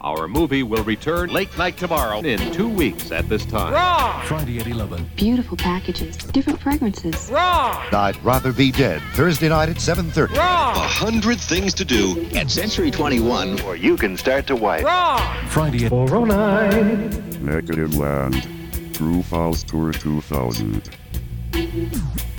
Our movie will return late night tomorrow in 2 weeks at this time. Wrong! Friday at 11. Beautiful packages, different fragrances. Wrong! I'd rather be dead. Thursday night at 7:30. Wrong! 100 things to do at Century 21, Or you can start to wipe. Wrong! Friday at 409. Negative Land. True False Tour 2000.